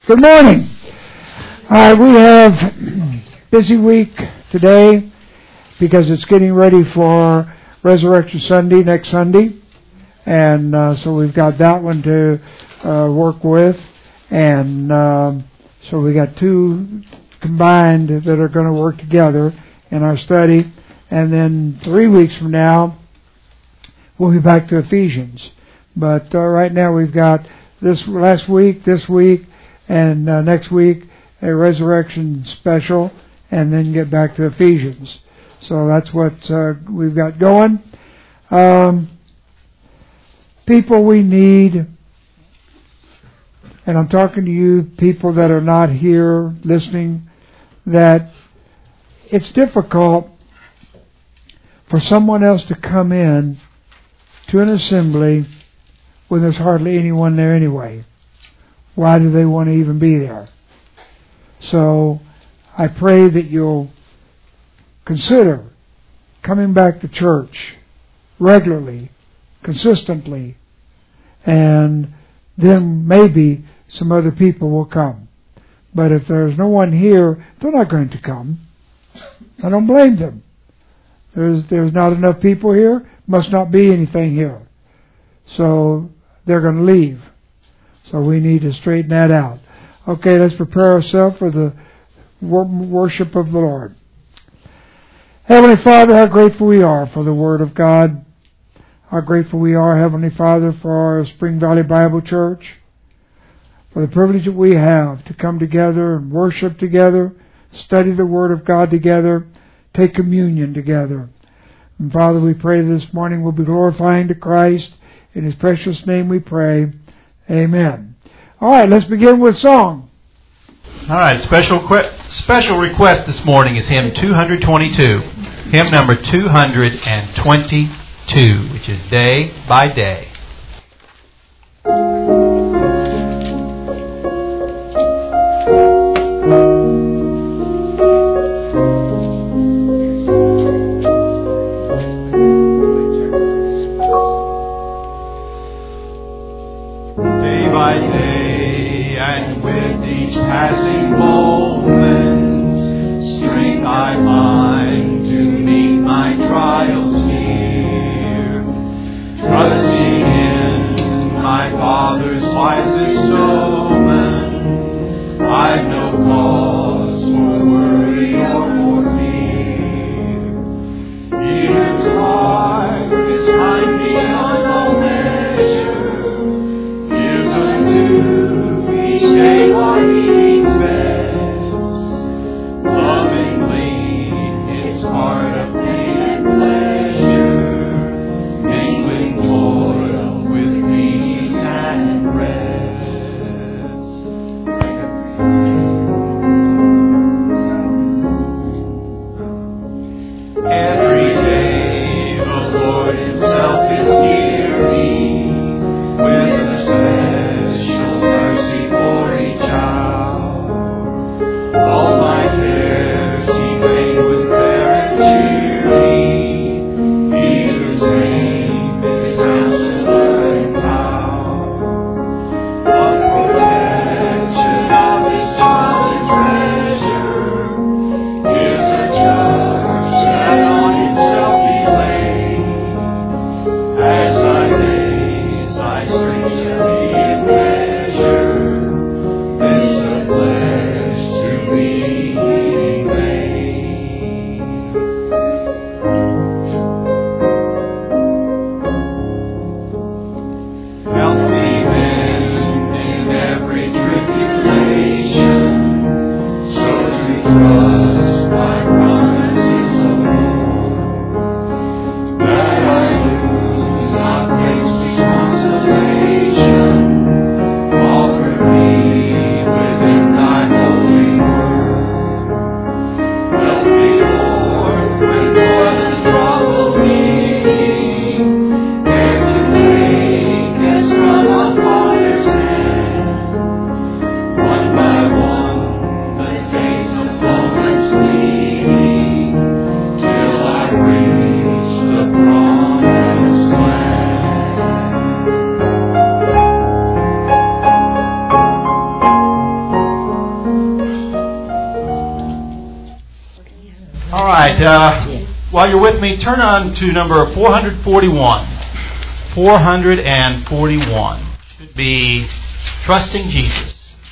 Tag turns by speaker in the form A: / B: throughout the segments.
A: Good morning. We have a busy week today because it's getting ready for Resurrection Sunday next Sunday. And so we've got that one to work with. And so we got two combined that are going to work together in our study. And then 3 weeks from now, we'll be back to Ephesians. But right now we've got this week, and next week a resurrection special, and then get back to Ephesians. So that's what we've got going. People we need, and I'm talking to you people that are not here listening, that it's difficult for someone else to come in to an assembly when there's hardly anyone there anyway. Why do they want to even be there? So I pray that you'll consider coming back to church regularly, consistently, and then maybe some other people will come. But if there's no one here, they're not going to come. I don't blame them. There's not enough people here, must not be anything here. So they're going to leave. So we need to straighten that out. Okay, let's prepare ourselves for the worship of the Lord. Heavenly Father, how grateful we are for the Word of God. How grateful we are, Heavenly Father, for our Spring Valley Bible Church, for the privilege that we have to come together and worship together, study the Word of God together, take communion together. And Father, we pray this morning we'll be glorifying to Christ. In His precious name we pray. Amen. All right, let's begin with song.
B: All right, special request this morning is hymn 222. Hymn number 222, which is Day by Day.
C: Passing moment, strength I find to meet my trials here. Trusting in my Father's wisest omen, I've no cause for worry or for fear. He whose heart is kind beyond all measure, gives unto each day what he needs best. Lovingly, his heart of pain and pleasure, mingling toil with peace and rest. Every day the Lord Himself is near me, with a special mercy for each hour. All my cares He made with prayer and cheer me. He whose name is Counselor and Power, of protection of His child and treasure, gives a charge that on Himself He laid. As thy days, thy strength shall be in measure. This a pledge to be made. Help me then in every tribulation, so to trust thy promises alone, that I lose not grace to consolation, offered me within thy holy word. Help me, Lord, when toil and trouble meet, ere to take as from a Father's hand, one by one the days of lowly
B: right. While you're with me, turn on to number 441. 441 should be Trusting Jesus.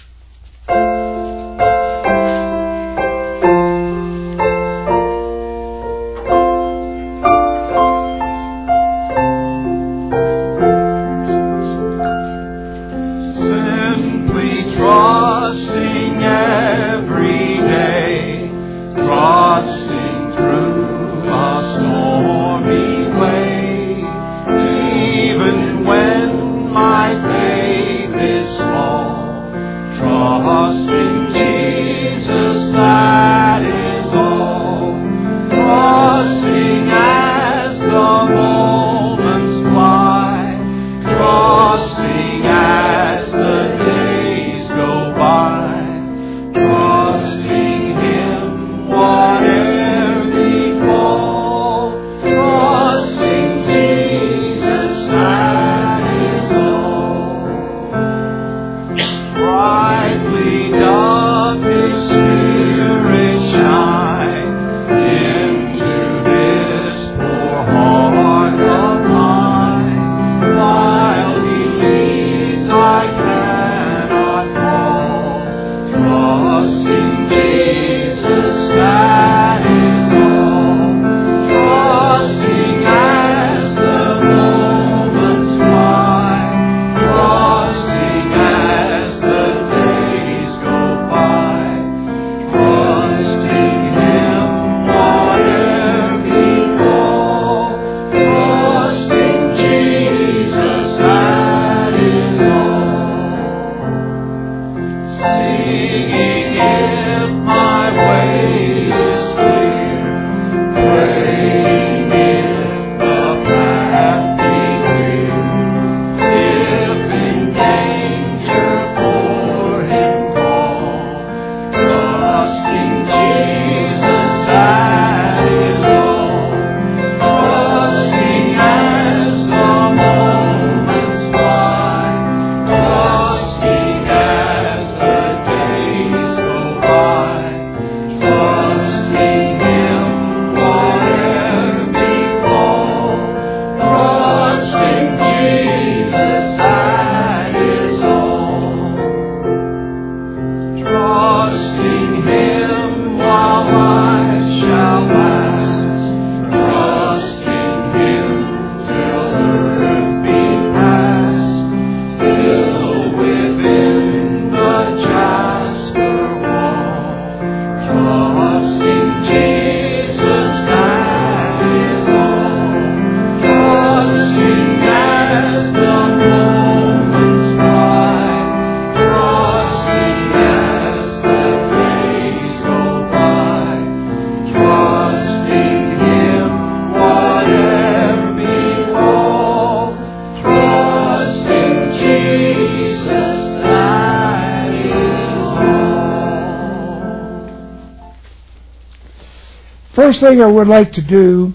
A: First thing I would like to do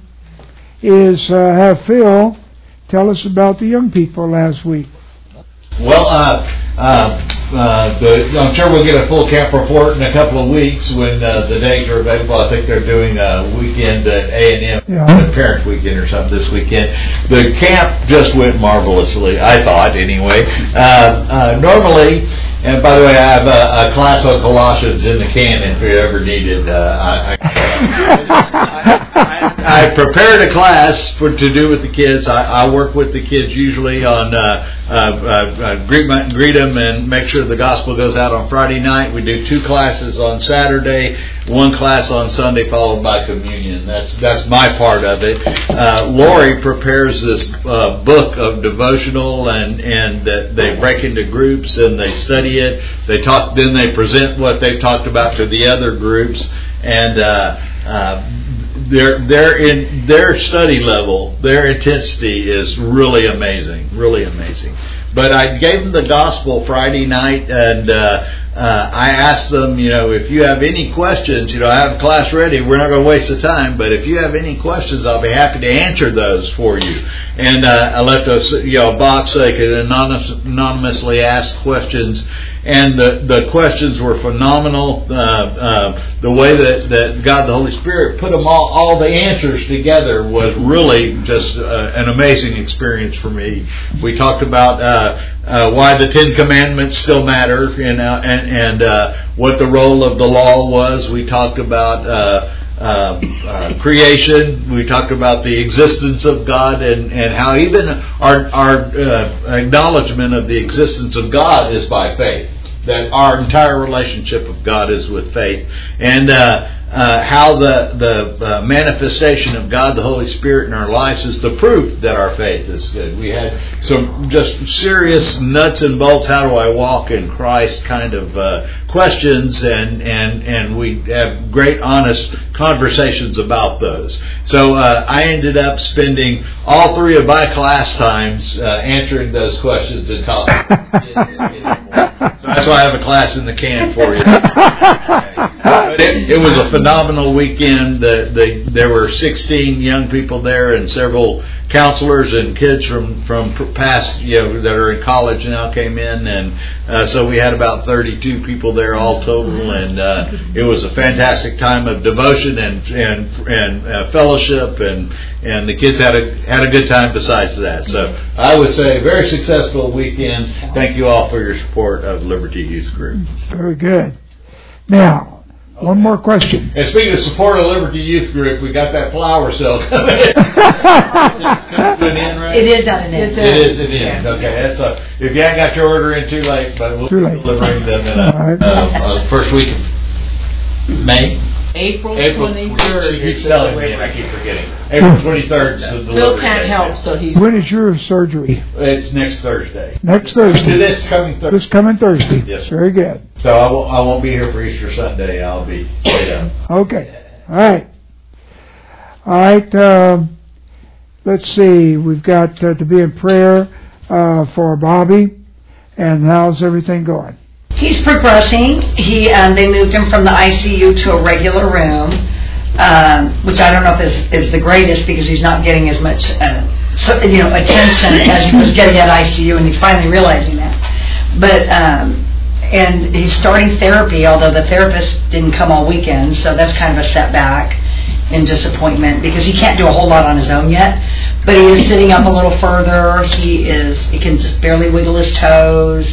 A: is have Phil tell us about the young people last week.
D: Well, I'm sure we'll get a full camp report in a couple of weeks when the dates are available. I think they're doing a weekend at A&M, Parents Weekend or something this weekend. The camp just went marvelously, I thought, anyway. Normally, and by the way, I have a class on Colossians in the can if you ever need it. I prepared a class to do with the kids. I work with the kids usually on greet them and make sure the gospel goes out on Friday night. We do 2 classes on Saturday, 1 class on Sunday, followed by communion. That's my part of it. Lori prepares this book of devotional, and they break into groups and they study it. They talk, then they present what they've talked about to the other groups, and they're in their study level, their intensity is really amazing. But I gave them the gospel Friday night, and I asked them, if you have any questions, I have a class ready. We're not going to waste the time, but if you have any questions, I'll be happy to answer those for you. And I left a box so they could anonymously ask questions. and the questions were phenomenal. The way that God the Holy Spirit put them all the answers together was really just an amazing experience for me. We talked about why the Ten Commandments still matter, and what the role of the law was. We talked about creation. We talked about the existence of God, and how even our acknowledgement of the existence of God is by faith. That our entire relationship with God is with faith, and how the manifestation of God the Holy Spirit in our lives is the proof that our faith is good. We had some just serious nuts and bolts, how do I walk in Christ kind of questions, and we have great honest conversations about those. So I ended up spending all 3 of my class times answering those questions and talking. So that's why I have a class in the can for you. But it was a phenomenal weekend. There were 16 young people there, and several counselors and kids from past, that are in college now came in, and so we had about 32 people there all total, and it was a fantastic time of devotion and fellowship, and the kids had a good time besides that. So I would say a very successful weekend. Thank you all for your support of Liberty Youth Group.
A: Very good. Now, one more question.
D: And speaking of support of Liberty Youth Group, we got that flower sale coming in. It's coming to an end, right?
E: It is at an end.
D: It is at an end. Okay, that's if you haven't got your order in, too late, but we'll be delivering them in first week of May.
E: April 23rd.
D: She keeps telling me, and I keep forgetting. April 23rd is the delivery
E: Bill can't
D: date.
E: help, so he's...
A: When is your surgery?
D: It's next Thursday.
A: Next Thursday.
D: This coming Thursday.
A: This coming Thursday.
D: Yes, sir.
A: Very good.
D: So I won't be here for Easter Sunday. I'll be laid up.
A: Okay. All right. Let's see. We've got to be in prayer for Bobby. And how's everything going?
F: He's progressing. They moved him from the ICU to a regular room, which I don't know if is the greatest, because he's not getting as much attention as he was getting at ICU, and he's finally realizing that. But and he's starting therapy, although the therapist didn't come all weekend, so that's kind of a setback and disappointment, because he can't do a whole lot on his own yet. But he is sitting up a little further. He can just barely wiggle his toes.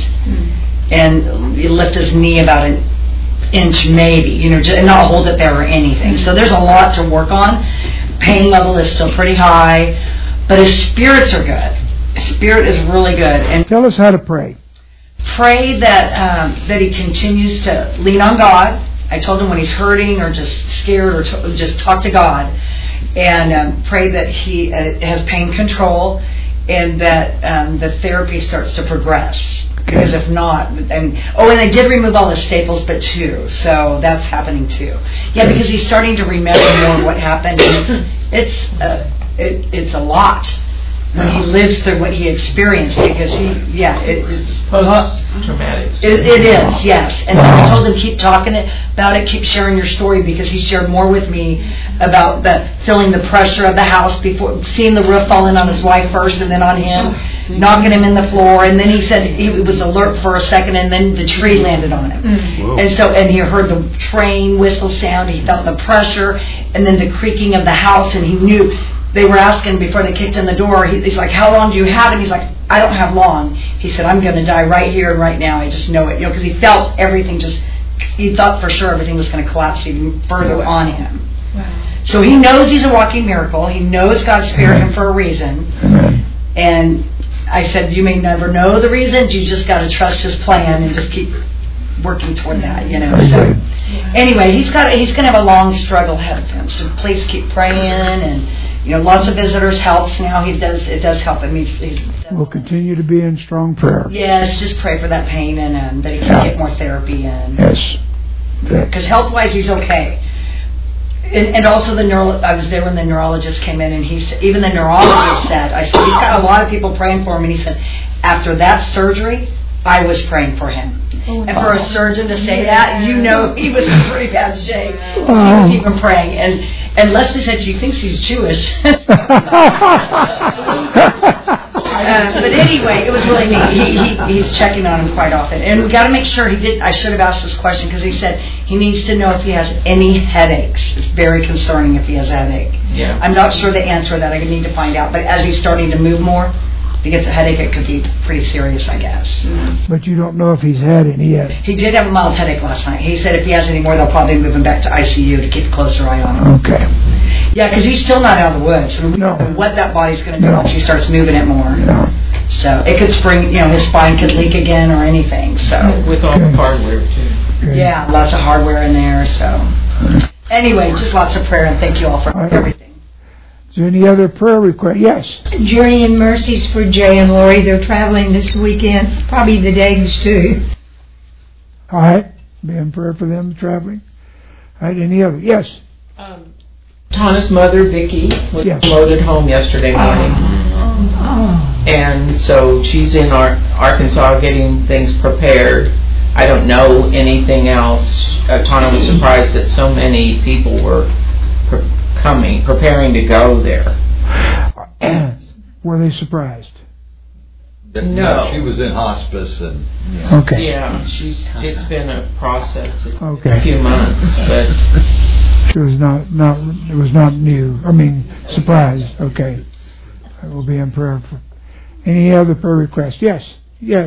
F: And you lift his knee about an inch maybe, and not hold it there or anything. So there's a lot to work on. Pain level is still pretty high, but his spirits are good. His spirit is really good. And
A: tell us how to pray.
F: Pray that he continues to lean on God. I told him when he's hurting or just scared or just talk to God, and pray that he has pain control, and that the therapy starts to progress. Because if not, and they did remove all the staples, but 2, so that's happening too. Yeah, because he's starting to remember more of what happened. And it's a lot when he lives through what he experienced, because it's
E: post-traumatic.
F: It is, yes. And so I told him, keep talking about it, keep sharing your story, because he shared more with me about feeling the pressure of the house before, seeing the roof falling on his wife first and then on him, knocking him in the floor, and then he said he was alert for a second, and then the tree landed on him. And he heard the train whistle sound, he felt the pressure, and then the creaking of the house, and he knew. They were asking before they kicked in the door, he's like, how long do you have? And he's like, I don't have long. He said, I'm going to die right here and right now. I just know it. Because he felt everything he thought for sure everything was going to collapse even further on him. Wow. So he knows he's a walking miracle. He knows God spared him for a reason. And I said, you may never know the reasons. You just got to trust his plan and just keep working toward that, So anyway, he's going to have a long struggle ahead of him. So please keep praying, and lots of visitors helps now. It does help him.
A: We'll continue to be in strong prayer.
F: Yes, just pray for that pain, and that he can get more therapy in.
A: Yes.
F: Because health-wise, he's okay. And also I was there when the neurologist came in, and even the neurologist said, he's got a lot of people praying for him, and he said, after that surgery, I was praying for him. And for a surgeon to say that, you know he was in pretty bad shape. He was even praying. And Leslie said she thinks he's Jewish. But anyway, it was really neat. He's checking on him quite often. And we got to make sure I should have asked this question because he said he needs to know if he has any headaches. It's very concerning if he has a headache.
E: Yeah.
F: I'm not sure the answer to that. I need to find out. But as he's starting to move more, if he gets a headache, it could be pretty serious, I guess.
A: But you don't know if he's had any yet.
F: He did have a mild headache last night. He said if he has any more, they'll probably move him back to ICU to keep a closer eye on him.
A: Okay.
F: Yeah, because he's still not out of the woods. So we don't know what that body's going to do once he starts moving it more.
A: No.
F: So it could spring, his spine could leak again or anything. So
E: With all the hardware, too.
A: Okay.
F: yeah, lots of hardware in there. So anyway, just lots of prayer and thank you all for everything.
A: Is there any other prayer request? Yes.
G: Journey and mercies for Jay and Lori. They're traveling this weekend. Probably the Deggs too.
A: All right. Be in prayer for them traveling. All right. Any other? Yes.
E: Tana's mother, Vicki, was
A: Yes.
E: promoted home yesterday morning. And so she's in Arkansas getting things prepared. I don't know anything else. Tana was surprised that so many people were preparing to go there.
A: Were they surprised?
E: No.
D: She was in hospice and.
A: Okay.
E: Yeah, it's been a process, a
A: Okay.
E: few months, but
A: It was it was not new. I mean, surprised. Okay. I will be in prayer for any other prayer requests. Yes.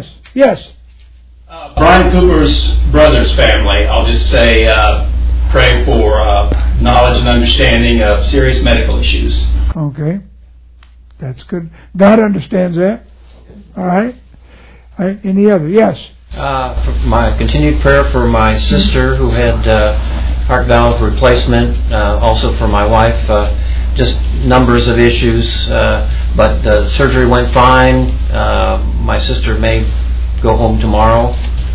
H: Brian Cooper's brother's family, I'll just say, pray for knowledge and understanding of serious medical issues.
A: Okay. That's good. God understands that. All right. Any other? Yes.
I: For my continued prayer for my sister who had heart valve replacement, also for my wife, just numbers of issues, but the surgery went fine. My sister may go home tomorrow,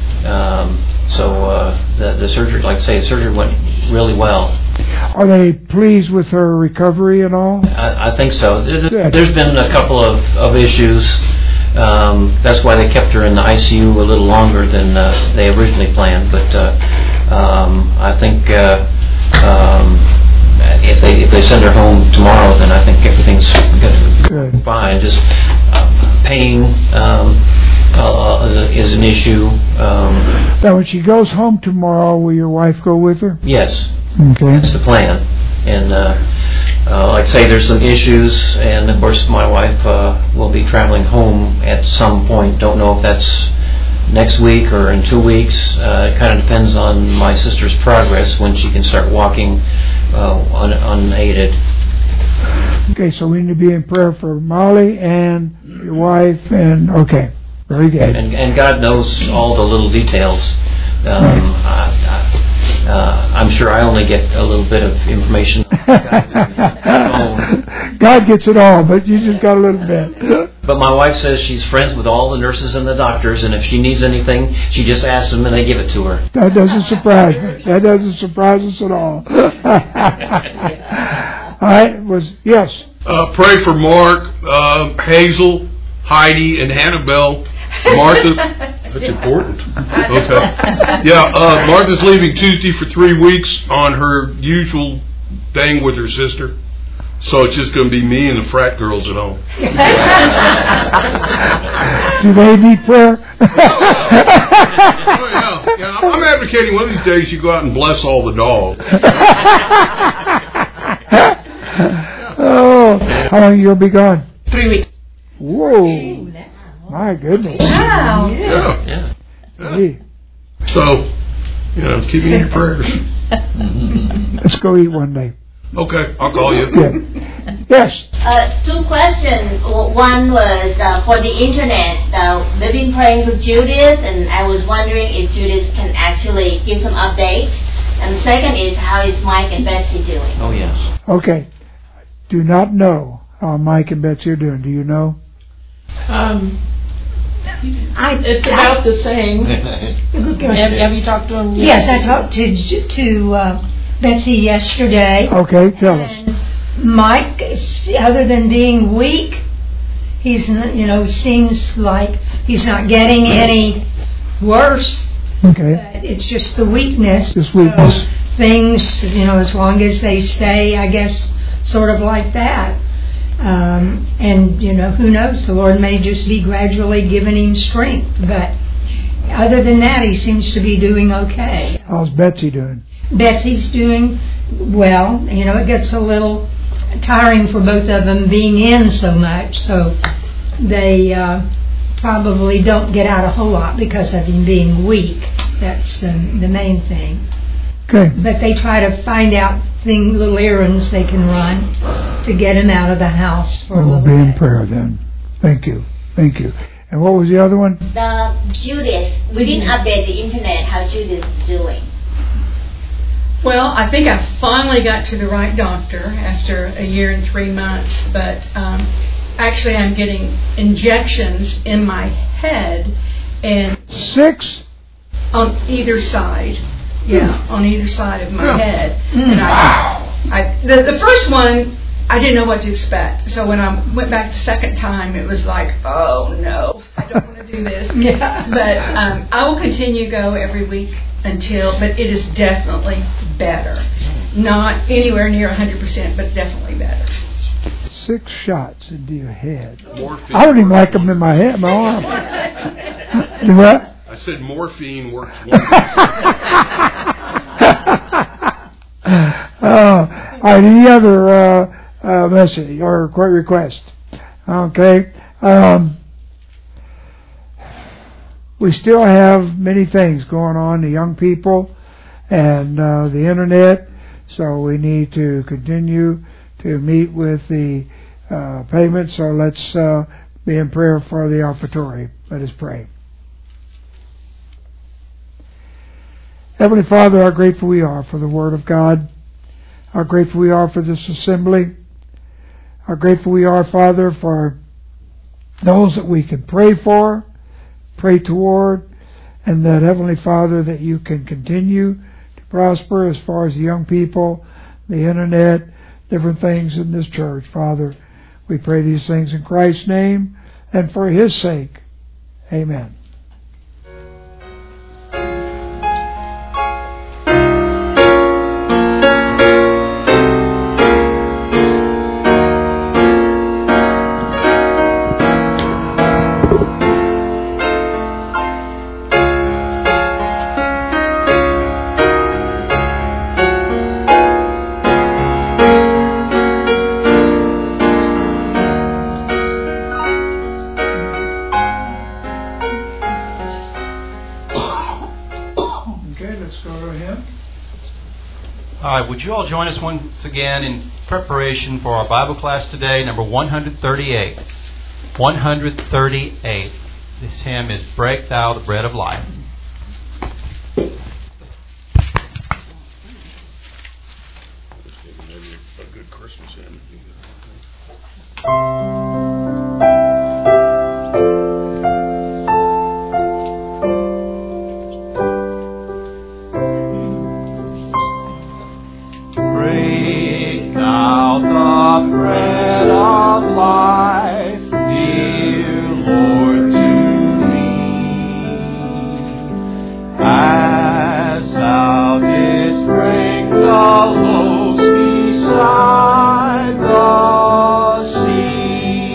I: so the surgery, like I say, the surgery went really well.
A: Are they pleased with her recovery and all?
I: I think so. There's been a couple of issues. That's why they kept her in the ICU a little longer than they originally planned. But I think if they send her home tomorrow, then I think everything's
A: Good.
I: fine. Just pain is an issue.
A: Now, when she goes home tomorrow, will your wife go with her?
I: Yes.
A: Okay.
I: That's the plan. And like I say, there's some issues, and of course my wife will be traveling home at some point. Don't know if that's next week or in 2 weeks. It kind of depends on my sister's progress when she can start walking unaided.
A: Okay, so we need to be in prayer for Molly and your wife, and okay, very good.
I: And God knows all the little details. I'm sure I only get a little bit of information.
A: God gets it all, but you just got a little bit.
I: But my wife says she's friends with all the nurses and the doctors, and if she needs anything, she just asks them and they give it to her.
A: That doesn't surprise me. That doesn't surprise us at all. All right, yes.
J: Pray for Mark, Hazel, Heidi, and Hannibal. Martha, that's important. Okay. Yeah, Martha's leaving Tuesday for 3 weeks on her usual thing with her sister. So it's just going to be me and the frat girls at home.
A: Do they need prayer?
J: Oh, yeah. I'm advocating one of these days you go out and bless all the dogs.
A: Oh, how long you'll be gone?
E: 3 weeks.
A: Whoa. My goodness.
G: Wow.
J: Yeah.
A: Hey,
J: So, keep me in your prayers.
A: let's go eat one day.
J: Okay, I'll call you.
A: Good. Yes.
K: 2 questions. One was for the internet. They've been praying for Judith, and I was wondering if Judith can actually give some updates. And the second is, how is Mike and Betsy doing?
I: Oh, yes.
A: Okay. Do not know how Mike and Betsy are doing. Do you know?
E: It's about the same. Have you talked to him yet?
G: Yes, I talked to Betsy yesterday.
A: Okay, tell us.
G: Mike, other than being weak, he's seems like he's not getting any worse.
A: Okay.
G: But it's just the weakness.
A: Just weakness.
G: So things, as long as they stay, I guess, sort of like that. And, who knows? The Lord may just be gradually giving him strength. But other than that, he seems to be doing okay.
A: How's Betsy doing?
G: Betsy's doing well. It gets a little tiring for both of them being in so much. So they probably don't get out a whole lot because of him being weak. That's the main thing.
A: Okay.
G: But they try to find out little errands they can run to get him out of the house for a
A: We'll
G: little
A: be in
G: bit.
A: prayer then. Thank you. Thank you. And what was the other one?
K: The Judith, we didn't update the internet how Judith is doing.
L: Well, I think I finally got to the right doctor after a year and 3 months, but actually I'm getting injections in my head and
A: 6?
L: on either side. Yeah, on either side of my head. And the first one, I didn't know what to expect. So when I went back the second time, it was like, oh no, I don't want to do this.
G: Yeah.
L: But I will continue to go every week but it is definitely better. Not anywhere near 100%, but definitely better.
A: 6 shots into your head.
J: Morphine.
A: I don't even like them in my head, my arm. Do what?
J: I said morphine works wonders.
A: All right, any other message or request? Okay. We still have many things going on, the young people and the internet, so we need to continue to meet with the payments. So let's be in prayer for the offertory. Let us pray. Heavenly Father, how grateful we are for the Word of God. How grateful we are for this assembly. How grateful we are, Father, for those that we can pray for, pray toward, and that, Heavenly Father, that you can continue to prosper as far as the young people, the internet, different things in this church. Father, we pray these things in Christ's name and for His sake. Amen.
B: Would you all join us once again in preparation for our Bible class today, number 138. 138. This hymn is Break Thou the Bread of Life.
J: A good Christmas hymn.
C: Beside the sea.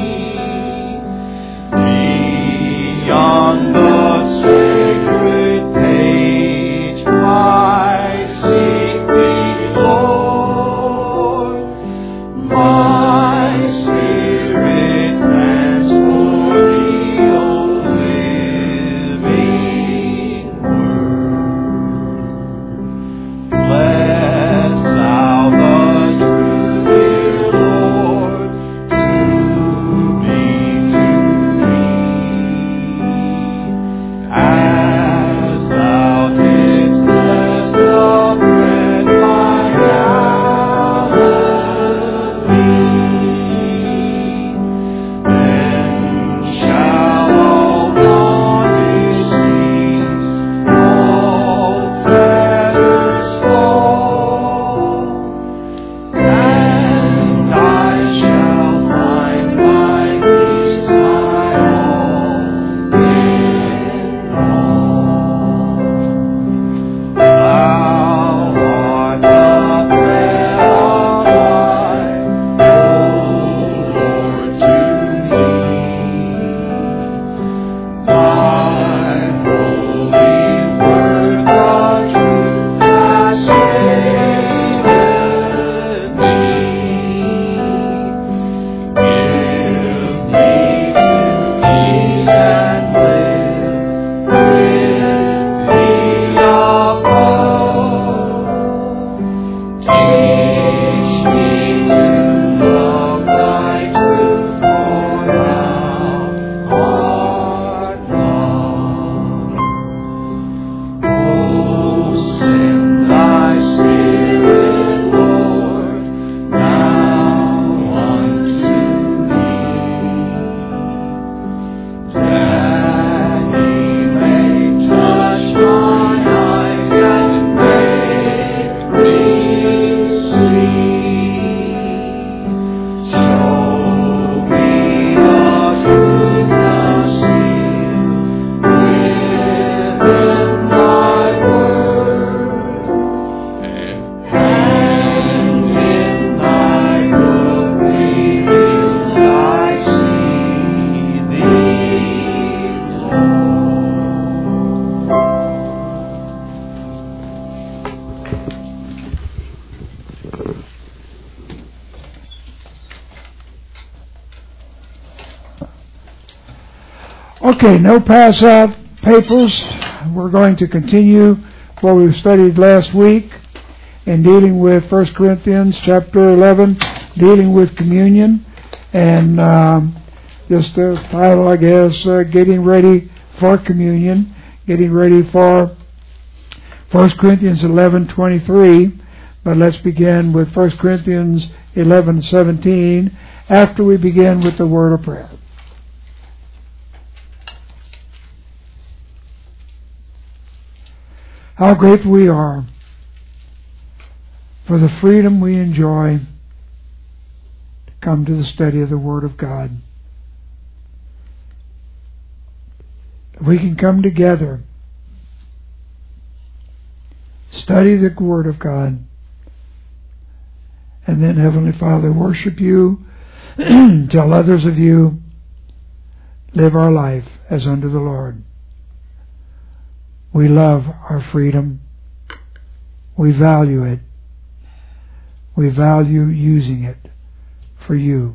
A: Okay, no pass out papers. We're going to continue what we studied last week in dealing with 1 Corinthians chapter 11, dealing with communion, and just the title, I guess, getting ready for communion, getting ready for 1 Corinthians 11:23. But let's begin with 1 Corinthians 11:17 after we begin with the word of prayer. How grateful we are for the freedom we enjoy to come to the study of the Word of God. We can come together, study the Word of God, and then, Heavenly Father, worship You, tell others of You, live our life as unto the Lord. We love our freedom. We value it. We value using it for You.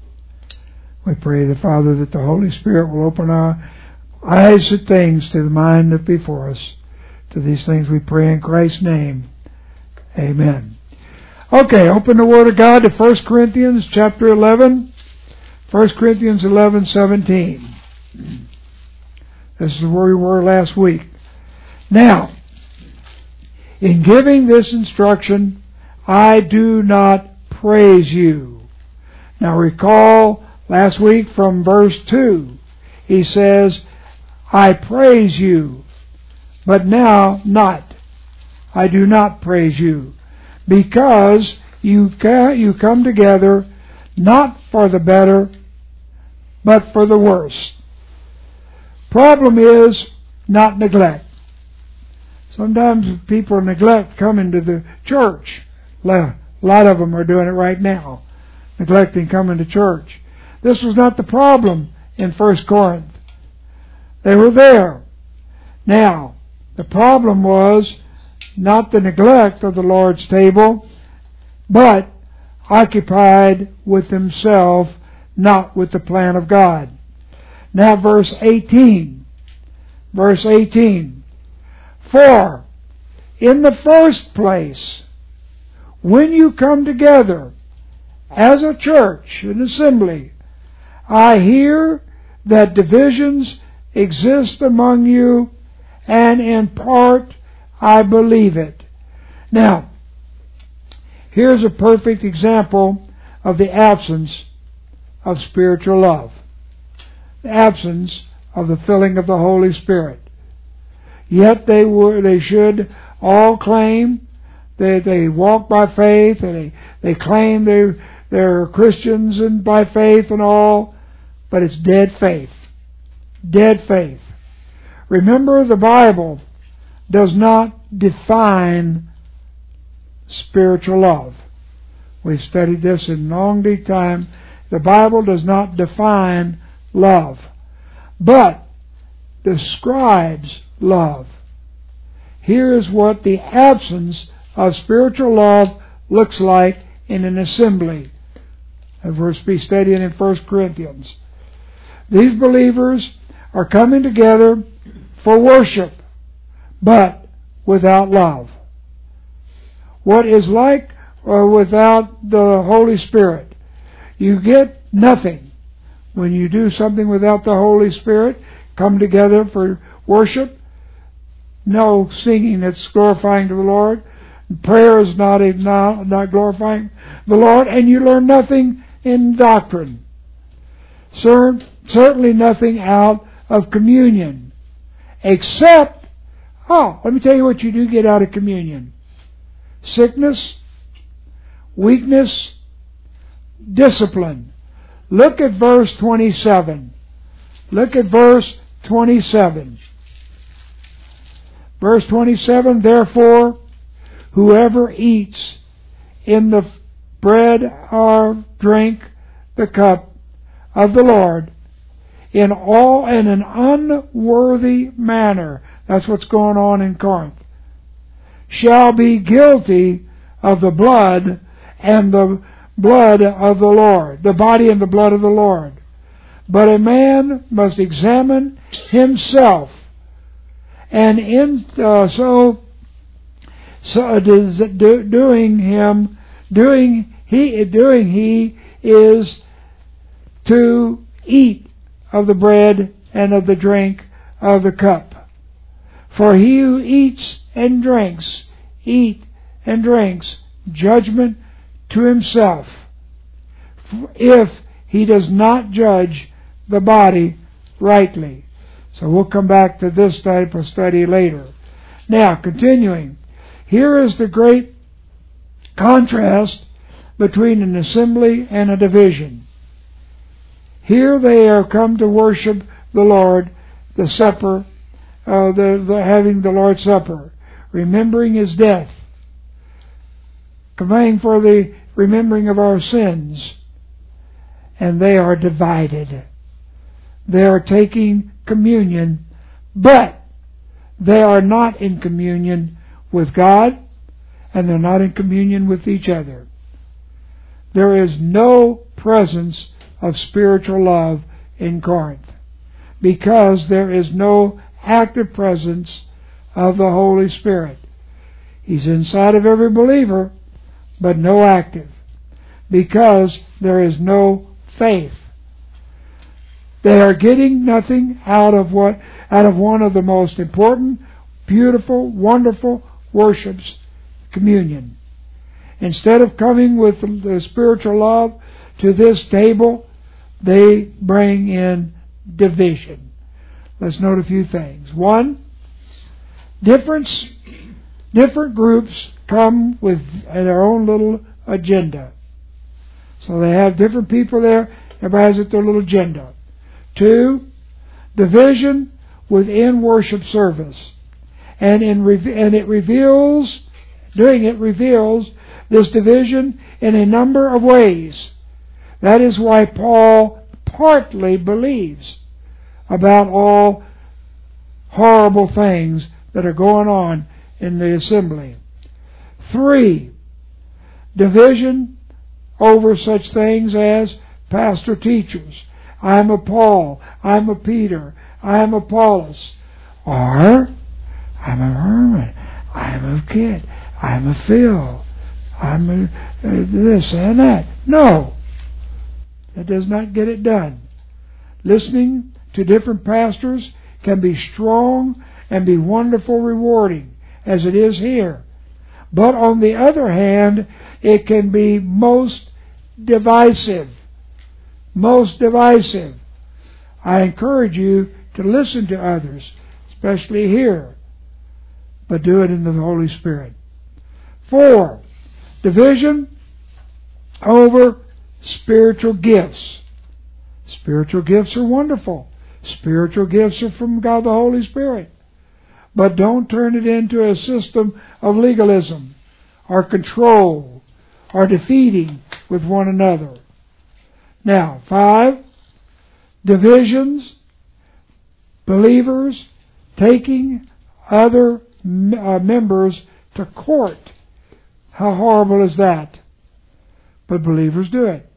A: We pray, the Father, that the Holy Spirit will open our eyes to things, to the mind that before us. To these things we pray in Christ's name. Amen. Okay, open the Word of God to 1 Corinthians chapter 11. 1 Corinthians 11:17. This is where we were last week. Now, in giving this instruction, I do not praise you. Now recall last week from verse 2, he says, I praise you, but now not. I do not praise you, because you come together not for the better, but for the worse. Problem is not neglect. Sometimes people neglect coming to the church. A lot of them are doing it right now, neglecting coming to church. This was not the problem in 1 Corinth. They were there. Now, the problem was not the neglect of the Lord's table, but occupied with himself, not with the plan of God. Now verse 18. Verse 18. For, in the first place, when you come together as a church, an assembly, I hear that divisions exist among you, and in part I believe it. Now, here's a perfect example of the absence of spiritual love. The absence of the filling of the Holy Spirit. Yet they should all claim that they walk by faith, and they claim they're Christians and by faith and all, but it's dead faith. Dead faith. Remember, the Bible does not define spiritual love. We've studied this in long time. The Bible does not define love, but describes love. Here is what the absence of spiritual love looks like in an assembly. As we'll be studying in 1 Corinthians. These believers are coming together for worship, but without love. What is like without the Holy Spirit? You get nothing. When you do something without the Holy Spirit, come together for worship, no singing that's glorifying to the Lord. Prayer is not glorifying the Lord, and you learn nothing in doctrine. Certainly nothing out of communion. Except, let me tell you what you do get out of communion. Sickness, weakness, discipline. Look at verse 27. Look at verse 27. Verse 27, therefore, whoever eats in the bread or drink the cup of the Lord in an unworthy manner, that's what's going on in Corinth, shall be guilty of the blood and the blood of the Lord, the body and the blood of the Lord. But a man must examine himself, and doing he is to eat of the bread and of the drink of the cup. For he who eats and drinks judgment to himself, if he does not judge the body rightly. So we'll come back to this type of study later. Now, continuing, here is the great contrast between an assembly and a division. Here they are come to worship the Lord, the supper, having the Lord's Supper, remembering His death, conveying for the remembering of our sins, and they are divided. They are taking communion, but they are not in communion with God, and they're not in communion with each other. There is no presence of spiritual love in Corinth, because there is no active presence of the Holy Spirit. He's inside of every believer, but no active, because there is no faith. They are getting nothing out of one of the most important, beautiful, wonderful worships, communion. Instead of coming with the spiritual love to this table, they bring in division. Let's note a few things. One, different groups come with their own little agenda. So they have different people there. Everybody has their little agenda. Two, division within worship service, and it reveals this division in a number of ways. That is why Paul partly believes about all horrible things that are going on in the assembly. Three, division over such things as pastor teachers. I'm a Paul, I'm a Peter, I'm Apollos. Or, I'm a Herman, I'm a Kid, I'm a Phil, I'm a this and that. No, that does not get it done. Listening to different pastors can be strong and be wonderful, rewarding, as it is here. But on the other hand, it can be most divisive. Most divisive. I encourage you to listen to others, especially here, but do it in the Holy Spirit. 4, division over spiritual gifts. Spiritual gifts are wonderful. Spiritual gifts are from God the Holy Spirit. But don't turn it into a system of legalism or control or defeating with one another. Now, 5, divisions, believers taking other members to court. How horrible is that? But believers do it.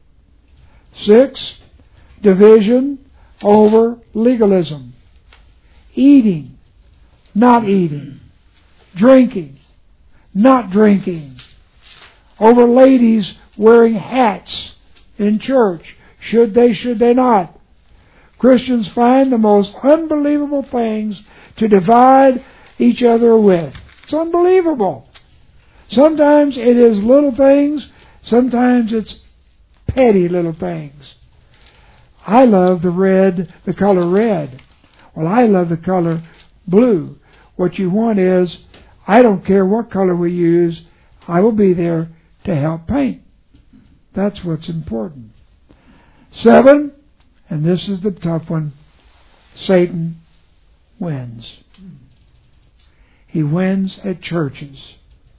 A: 6, division over legalism. Eating, not eating. Drinking, not drinking. Over ladies wearing hats in church. Should they not? Christians find the most unbelievable things to divide each other with. It's unbelievable. Sometimes it is little things, sometimes it's petty little things. I love the color red. Well, I love the color blue. What you want is, I don't care what color we use, I will be there to help paint. That's what's important. 7, and this is the tough one, Satan wins. He wins at churches.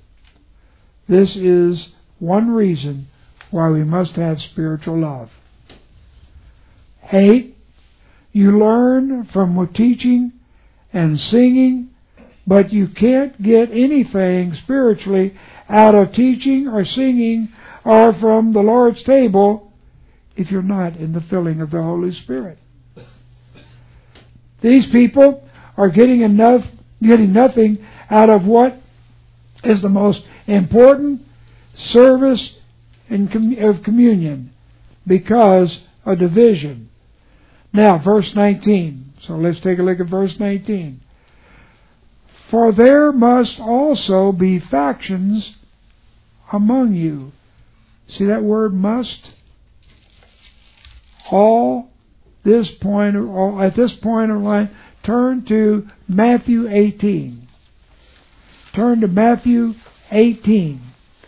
A: This is one reason why we must have spiritual love. 8, you learn from teaching and singing, but you can't get anything spiritually out of teaching or singing or from the Lord's table if you're not in the filling of the Holy Spirit. These people are getting nothing out of what is the most important service of communion because of division. Now, verse 19. So let's take a look at verse 19. For there must also be factions among you. See that word must? At this point of line, turn to Matthew 18. Turn to Matthew 18.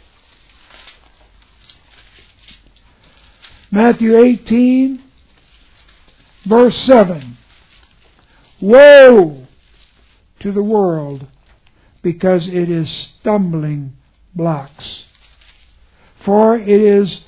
A: Matthew 18, verse 7. Woe to the world, because it is stumbling blocks. For it is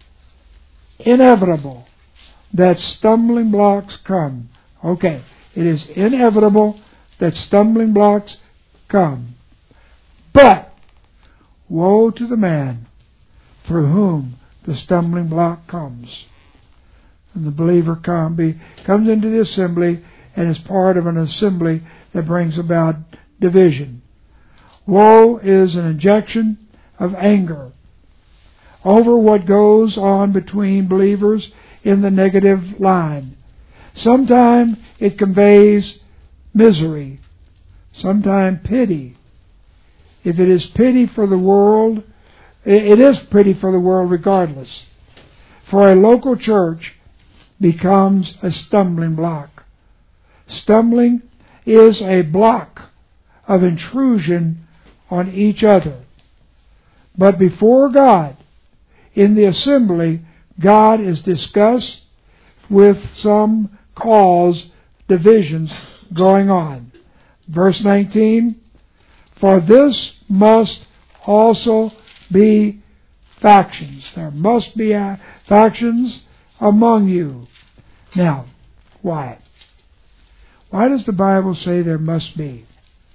A: inevitable that stumbling blocks come. Okay, it is inevitable that stumbling blocks come. But woe to the man through whom the stumbling block comes. And the believer comes into the assembly and is part of an assembly that brings about division. Woe is an injection of anger over what goes on between believers in the negative line. Sometimes it conveys misery, sometimes pity. If it is pity for the world, it is pity for the world regardless. For a local church becomes a stumbling block. Stumbling is a block of intrusion on each other. But before God, in the assembly, God is discussed with some cause divisions going on. Verse 19, for this must also be factions. There must be factions among you. Now, why? Why does the Bible say there must be?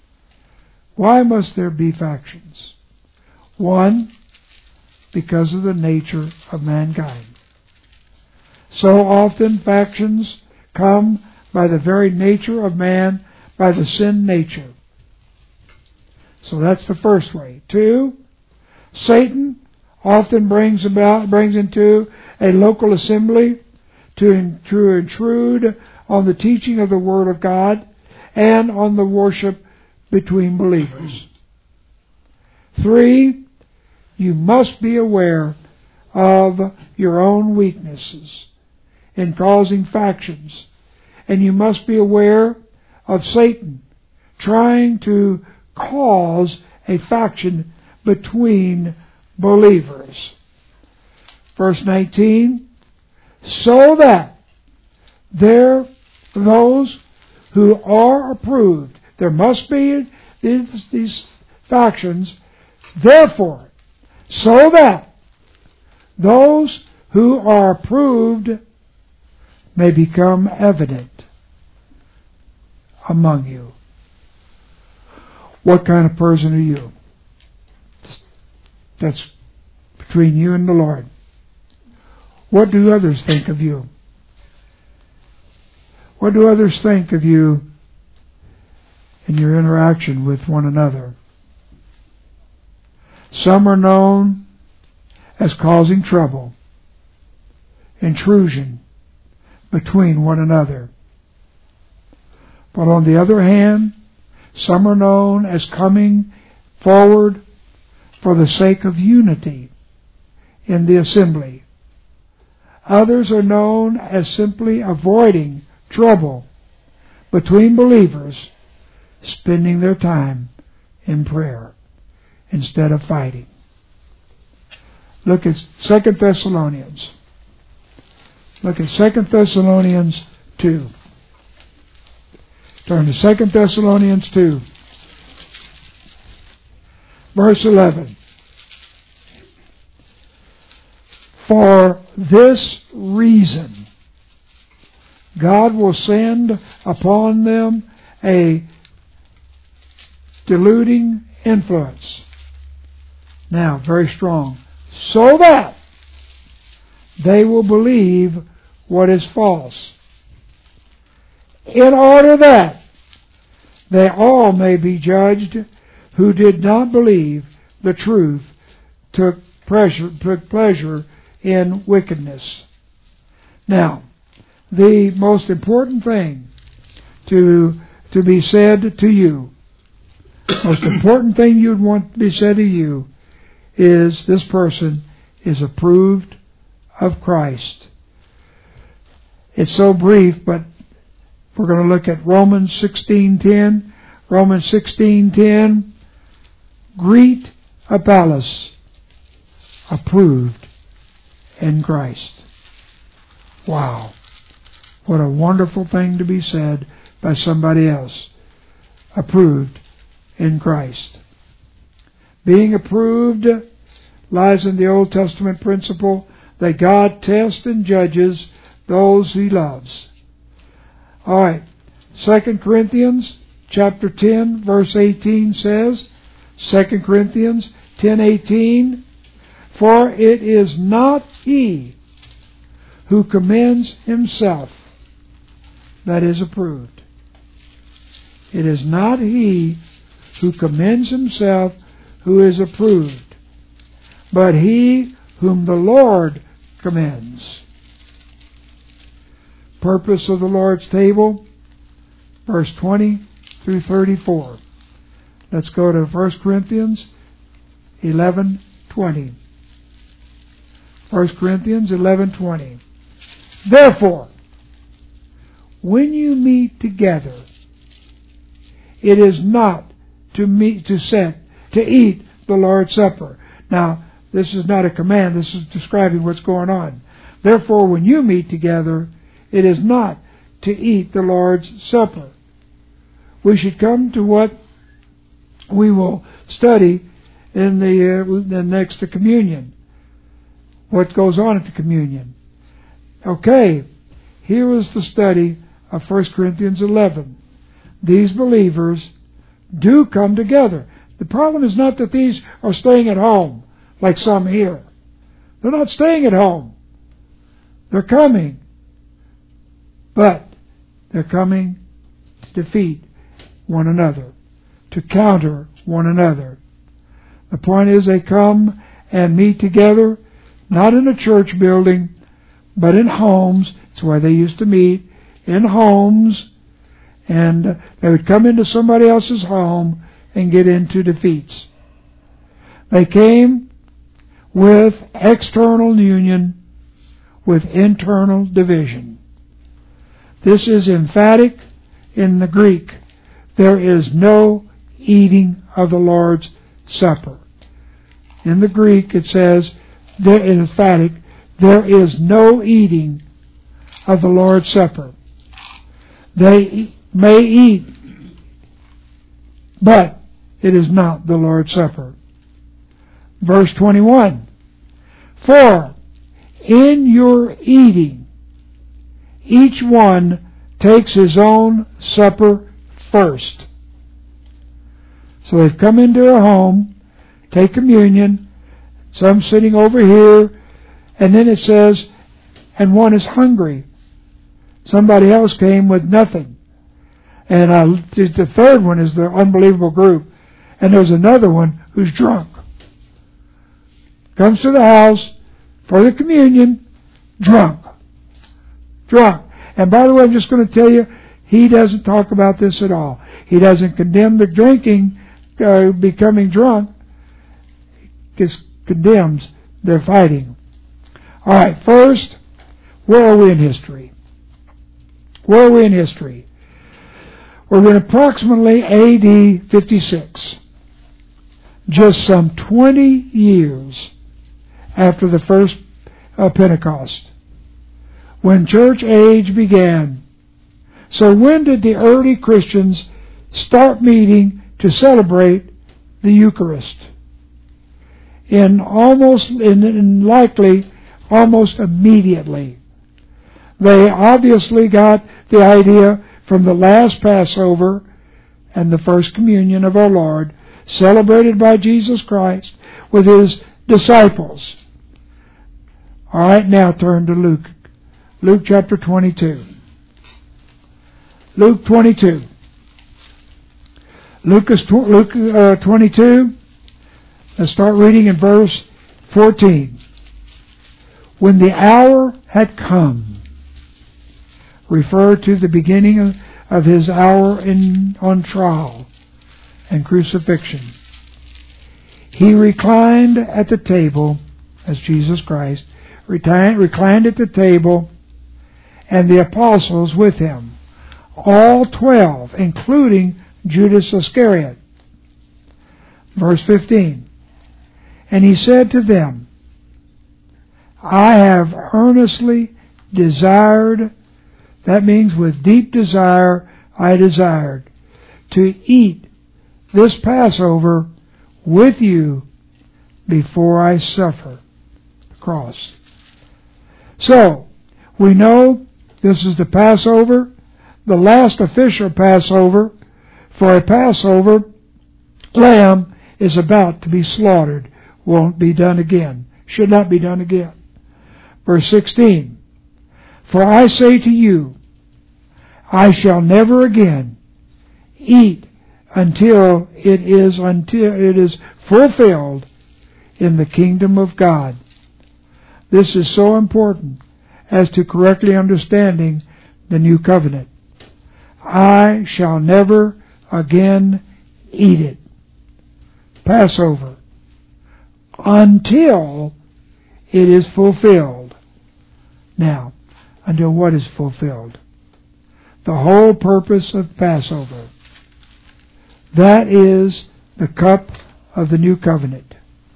A: Why must there be factions? One, because of the nature of mankind. So often factions come by the very nature of man, by the sin nature. So that's the first way. Two, Satan often brings into a local assembly to intrude on the teaching of the Word of God and on the worship between believers. Three, you must be aware of your own weaknesses in causing factions. And you must be aware of Satan trying to cause a faction between believers. Verse 19, so that those who are approved, there must be these factions, therefore, so that those who are approved may become evident among you. What kind of person are you? That's between you and the Lord. What do others think of you? What do others think of you in your interaction with one another? Some are known as causing trouble, intrusion between one another. But on the other hand, some are known as coming forward for the sake of unity in the assembly. Others are known as simply avoiding trouble between believers, spending their time in prayer instead of fighting. Look at 2 Thessalonians. Look at 2 Thessalonians 2. Turn to 2 Thessalonians 2. Verse 11. For this reason, God will send upon them a deluding influence. Now, very strong. So that they will believe what is false, in order that they all may be judged who did not believe the truth, took pleasure in wickedness. Now, the most important thing to be said to you, most important thing you'd want to be said to you, is this person is approved of Christ. It's so brief, but we're going to look at Romans 16:10. Romans 16:10. Greet Apollos, approved in Christ. Wow. What a wonderful thing to be said by somebody else. Approved in Christ. Being approved lies in the Old Testament principle that God tests and judges those He loves. All right. 2 Corinthians chapter 10, verse 18 says, 2 Corinthians 10:18, for it is not he who commends himself that is approved. It is not he who commends himself who is approved, but he whom the Lord commends. Purpose of the Lord's table, verse 20 through 34. Let's go to 1 Corinthians 11:20. 1 Corinthians 11:20. Therefore, when you meet together, it is not to eat the Lord's Supper. Now, this is not a command. This is describing what's going on. Therefore, when you meet together, it is not to eat the Lord's Supper. We should come to what we will study in the next to communion. What goes on at the communion. Okay, here was the study of 1 Corinthians 11. These believers do come together. The problem is not that these are staying at home, like some here. They're not staying at home. They're coming. But they're coming to defeat one another, to counter one another. The point is they come and meet together, not in a church building, but in homes. It's where they used to meet, in homes. And they would come into somebody else's home and get into defeats. They came with external union, with internal division. This is emphatic in the Greek. There is no eating of the Lord's Supper. In the Greek it says, in emphatic, there is no eating of the Lord's Supper. They may eat, but it is not the Lord's Supper. Verse 21, for in your eating, each one takes his own supper first. So they've come into a home, take communion, some sitting over here, and then it says, and one is hungry. Somebody else came with nothing. And the third one is the unbelievable group. And there's another one who's drunk. Comes to the house for the communion, drunk. Drunk. And by the way, I'm just going to tell you, he doesn't talk about this at all. He doesn't condemn the drinking, becoming drunk. He just condemns their fighting. All right, first, where are we in history? Where are we in history? We're in approximately A.D. 56. Just some 20 years after the first Pentecost, when church age began. So when did the early Christians start meeting to celebrate the Eucharist? Likely almost immediately. They obviously got the idea from the last Passover and the first communion of our Lord, celebrated by Jesus Christ with His disciples. All right, now turn to Luke. Luke chapter 22. Luke 22. Luke 22. Let's start reading in verse 14. When the hour had come, refer to the beginning of his hour on trial and crucifixion. He reclined at the table, as Jesus Christ, reclined at the table, and the apostles with him, all 12, including Judas Iscariot. Verse 15. And he said to them, I have earnestly desired, that means with deep desire I desired, to eat this Passover with you before I suffer the cross. So, we know this is the Passover, the last official Passover, for a Passover lamb is about to be slaughtered. Won't be done again. Should not be done again. Verse 16. For I say to you, I shall never again eat until it is fulfilled in the kingdom of God. This is so important as to correctly understanding the new covenant. I shall never again eat it. Passover. Until it is fulfilled. Now, until what is fulfilled? The whole purpose of Passover. That is the cup of the new covenant.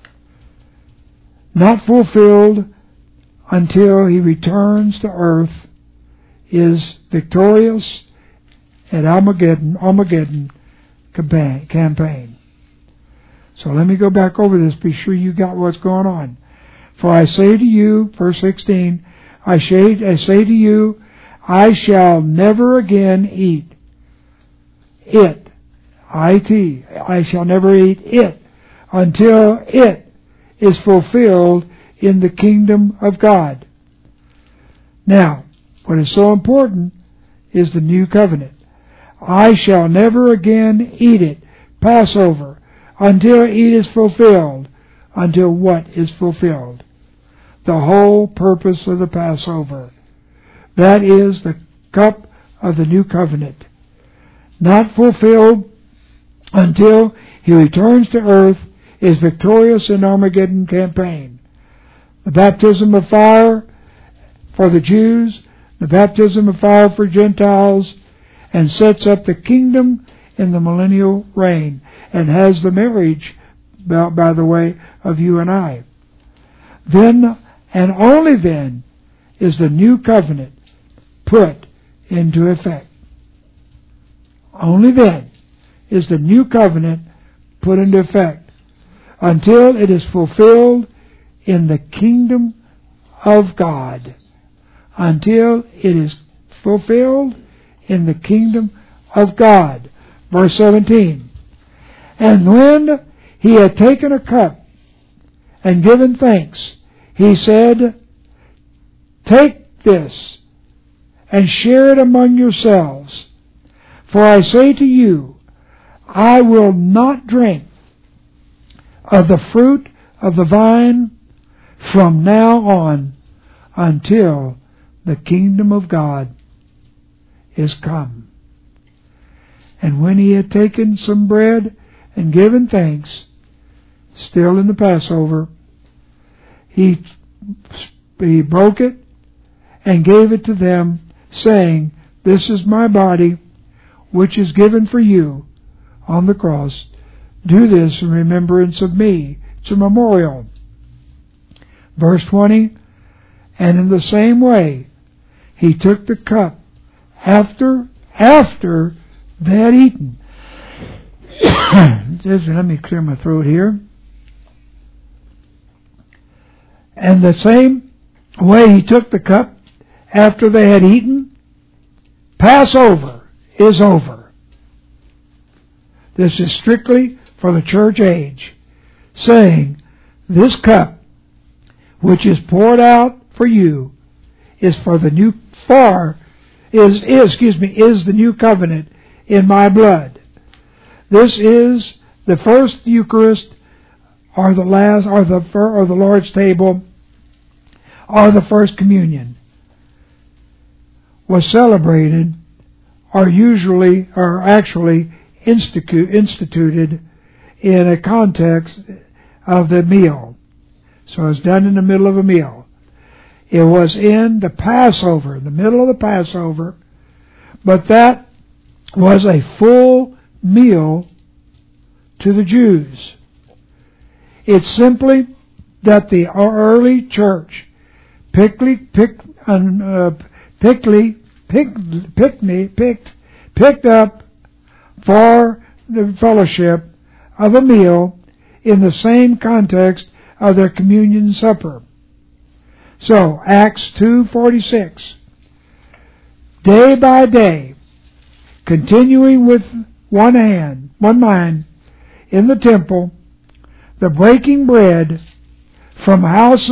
A: Not fulfilled until he returns to earth, is victorious at Armageddon campaign. So let me go back over this. Be sure you got what's going on. For I say to you, verse 16, I say to you, I shall never again eat it. I shall never eat it until it is fulfilled in the kingdom of God. Now, what is so important is the new covenant. I shall never again eat it, Passover, until it is fulfilled. Until what is fulfilled? The whole purpose of the Passover. That is the cup of the new covenant. Not fulfilled until he returns to earth, is victorious in Armageddon campaign. The baptism of fire for the Jews, the baptism of fire for Gentiles, and sets up the kingdom in the millennial reign, and has the marriage, by the way, of you and I. Then, and only then, is the new covenant put into effect. Only then is the new covenant put into effect, until it is fulfilled in the kingdom of God. Until it is fulfilled in the kingdom of God. Verse 17. And when he had taken a cup and given thanks, he said, Take this and share it among yourselves. For I say to you, I will not drink of the fruit of the vine from now on until the kingdom of God is come. And when he had taken some bread and given thanks, still in the Passover, he broke it and gave it to them, saying, This is my body, which is given for you on the cross. Do this in remembrance of me. It's a memorial. Verse 20, And in the same way, he took the cup after they had eaten. Let me clear my throat here. And the same way he took the cup after they had eaten. Passover is over. This is strictly for the church age, saying, This cup, which is poured out for you, is for the new is the new covenant in my blood. This is the first Eucharist, or the last, or the Lord's table, or the first communion was celebrated, or actually instituted in a context of the meal. So it's done in the middle of a meal. It was in the Passover, in the middle of the Passover, but that was a full meal to the Jews. It's simply that the early church picked up for the fellowship of a meal in the same context of their communion supper. So, Acts 2:46. Day by day, continuing with one mind, in the temple, the breaking bread from house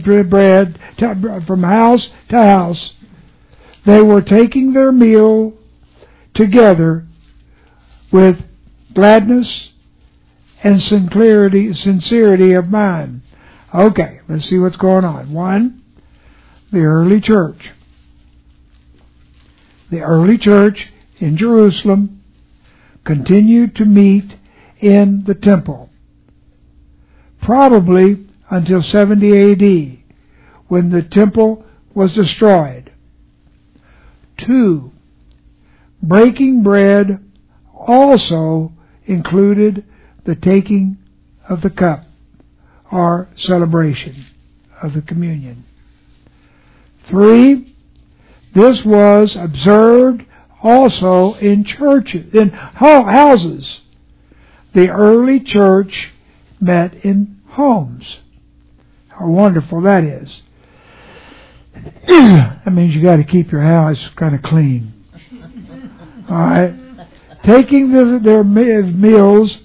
A: to house, they were taking their meal together with gladness and sincerity of mind. Okay, let's see what's going on. 1, the early church. The early church in Jerusalem continued to meet in the temple, probably until 70 A.D., when the temple was destroyed. 2, breaking bread also included the taking of the cup, or celebration of the communion. 3, this was observed also in churches, in houses. The early church met in homes. How wonderful that is. That means you got to keep your house kind of clean. All right? Taking their meals,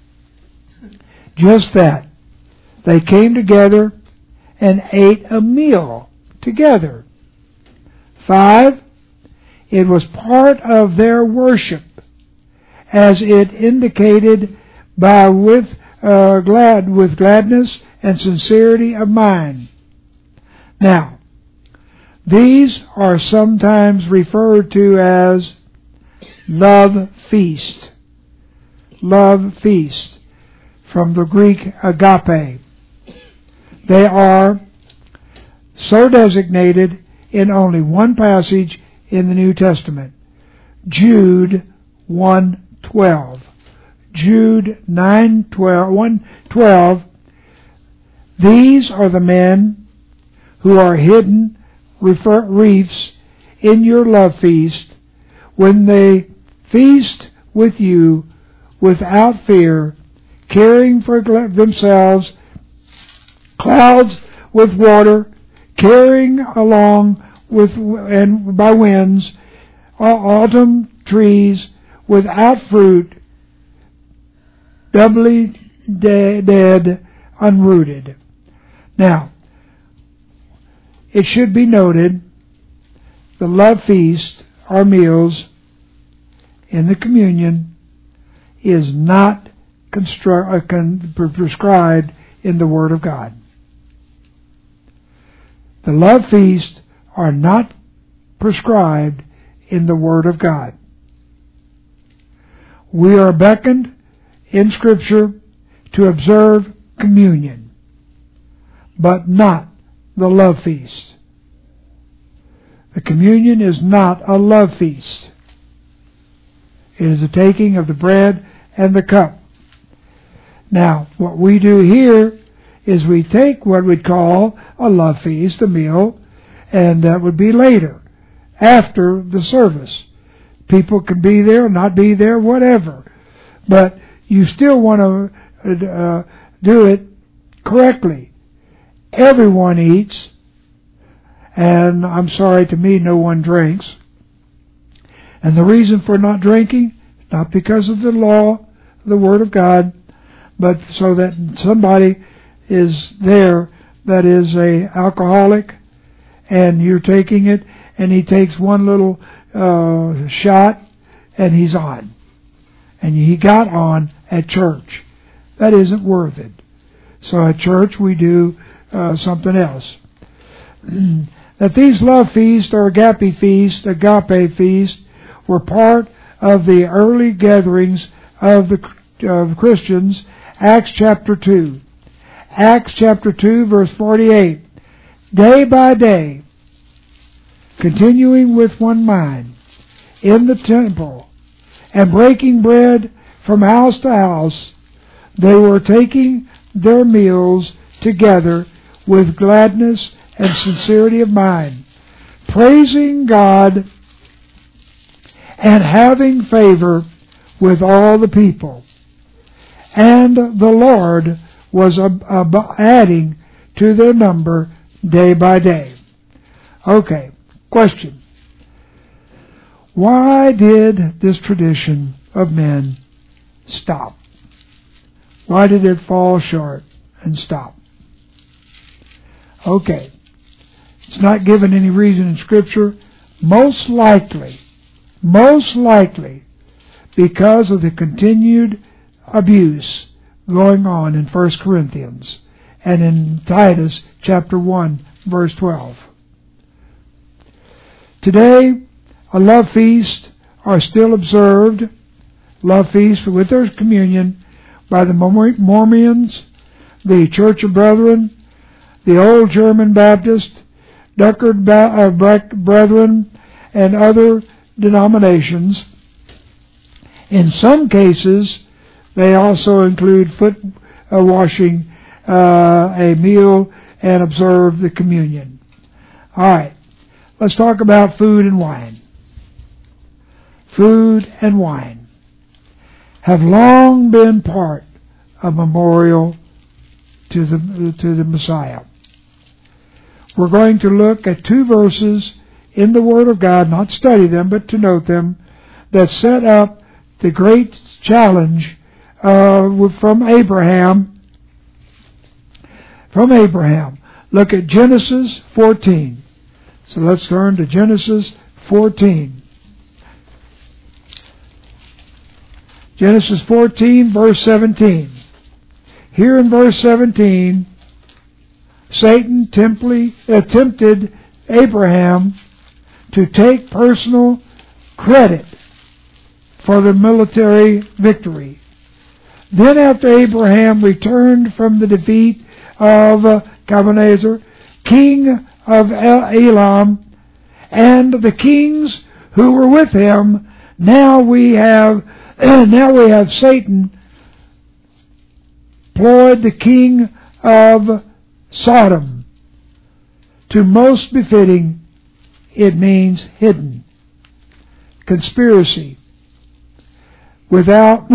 A: just that. They came together and ate a meal together. 5, it was part of their worship, as it indicated with gladness and sincerity of mind. Now, these are sometimes referred to as love feast. Love feast, from the Greek agape. They are so designated in only one passage in the New Testament, Jude 1:12. Jude 1:12. These are the men who are hidden reefs in your love feast, when they feast with you without fear, carrying for themselves clouds with water, carrying along and by winds, autumn trees without fruit, doubly dead, unrooted. Now, it should be noted, the love feast, our meals in the communion, is not prescribed in the Word of God. The love feasts are not prescribed in the Word of God. We are beckoned in Scripture to observe communion, but not the love feast. The communion is not a love feast. It is the taking of the bread and the cup. Now, what we do here is we take what we'd call a love feast, a meal, and that would be later, after the service. People can be there, not be there, whatever. But you still want to do it correctly. Everyone eats, and I'm sorry, to me, no one drinks. And the reason for not drinking, not because of the law, the Word of God, but so that somebody is there that is a alcoholic, and you're taking it, and he takes one little shot, and he's on. And he got on at church. That isn't worth it. So at church we do something else. That these love feasts or agape feast were part of the early gatherings of the Christians. Acts chapter 2. Acts chapter 2 verse 48. Day by day, continuing with one mind in the temple and breaking bread from house to house, they were taking their meals together with gladness and sincerity of mind, praising God and having favor with all the people. And the Lord was adding to their number day by day. Okay, question. Why did this tradition of men stop? Why did it fall short and stop? Okay, it's not given any reason in Scripture. Most likely, because of the continued abuse going on in 1 Corinthians and in Titus chapter 1 verse 12. Today, a love feast are still observed, love feast with their communion, by the Mormons, the Church of Brethren, the Old German Baptist, Dunkard Brethren, and other denominations. In some cases, they also include foot washing a meal and observe the communion. All right, let's talk about food and wine. Food and wine have long been part of memorial to the Messiah. We're going to look at two verses in the Word of God, not study them, but to note them, that set up the great challenge from Abraham. From Abraham. Look at Genesis 14. So let's turn to Genesis 14. Genesis 14, verse 17. Here in verse 17, Satan tempted Abraham to take personal credit for the military victory. Then after Abraham returned from the defeat of Nebuchadnezzar, king of Elam, and the kings who were with him, now we have Satan employed the king of Sodom to most befitting, it means hidden, conspiracy. Went out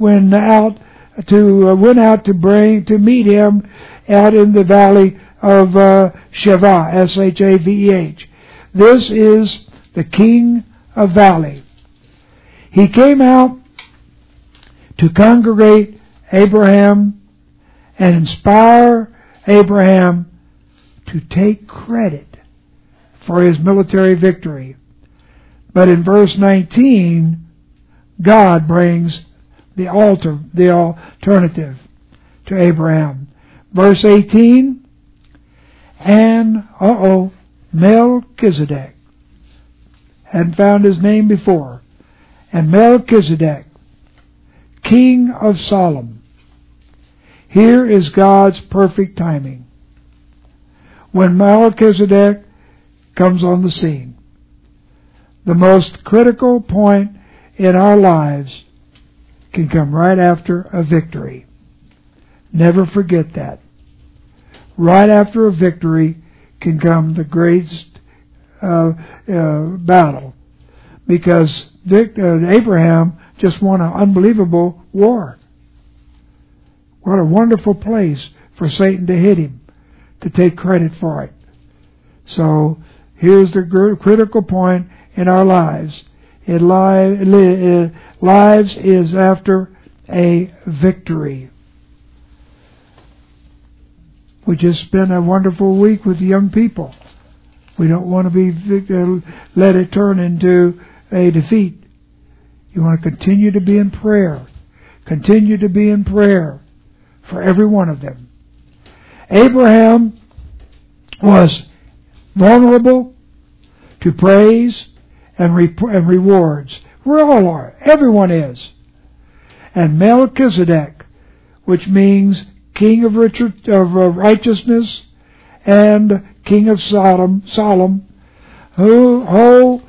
A: to meet him out in the valley of Shaveh, S-H-A-V-E-H. This is the king of valley. He came out to congregate Abraham and inspire Abraham to take credit for his military victory. But in verse 19, God brings the alternative to Abraham. Verse 18, and Melchizedek. Hadn't found his name before. And Melchizedek, king of Salem. Here is God's perfect timing. When Melchizedek comes on the scene, the most critical point in our lives can come right after a victory. Never forget that. Right after a victory can come the greatest battle, because Abraham just won an unbelievable war. What a wonderful place for Satan to hit him, to take credit for it. So here's the critical point in our lives. Lives is after a victory. We just spent a wonderful week with young people. We don't want to be let it turn into a defeat. You want to continue to be in prayer. Continue to be in prayer for every one of them. Abraham was vulnerable to praise and rewards. We all are. Everyone is. And Melchizedek, which means king of righteousness and king of Sodom, whole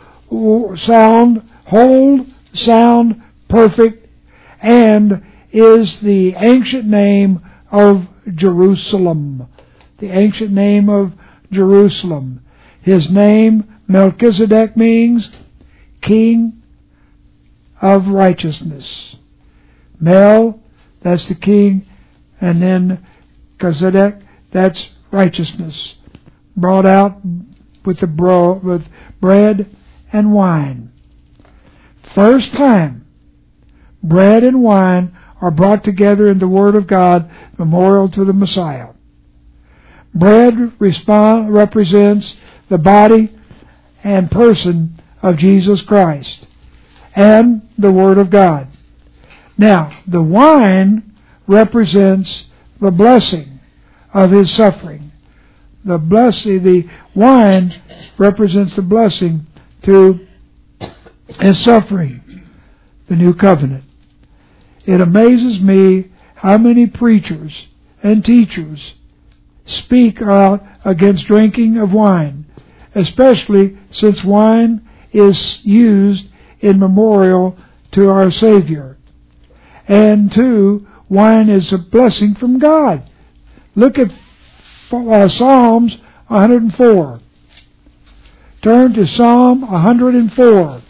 A: sound, perfect, and is the ancient name of Jerusalem. The ancient name of Jerusalem. His name, Melchizedek, means king of righteousness. Mel, that's the king, and then Chizedek, that's righteousness. Brought out with bread and wine. First time bread and wine are brought together in the Word of God, memorial to the Messiah. Bread represents the body and person of Jesus Christ and the Word of God. Now, the wine represents the blessing of His suffering. The wine represents the blessing to His suffering, the new covenant. It amazes me how many preachers and teachers speak out against drinking of wine, especially since wine is used in memorial to our Savior. And two, wine is a blessing from God. Look at Psalms 104. Turn to Psalm 104.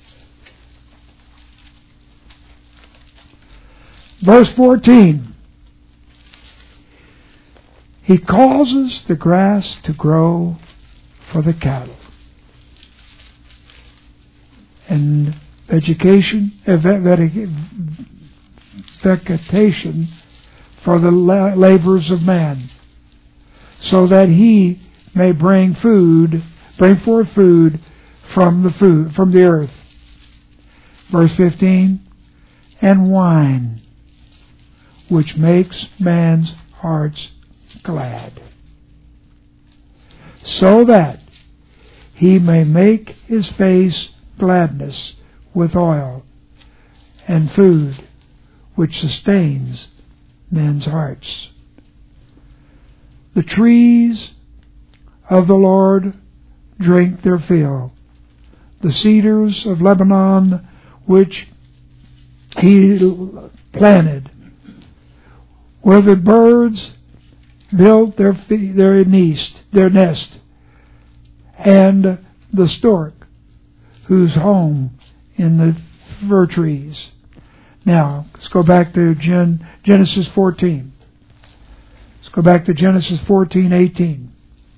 A: Verse 14. He causes the grass to grow for the cattle, and vegetation for the labors of man, so that he may bring forth food from the earth. Verse 15, and wine, which makes man's hearts glad, so that he may make his face gladness with oil, and food which sustains men's hearts. The trees of the Lord drink their fill. The cedars of Lebanon, which He planted, where the birds built their nest, and the stork, whose home in the fir trees. Now, let's go back to Genesis 14. Let's go back to Genesis 14:18.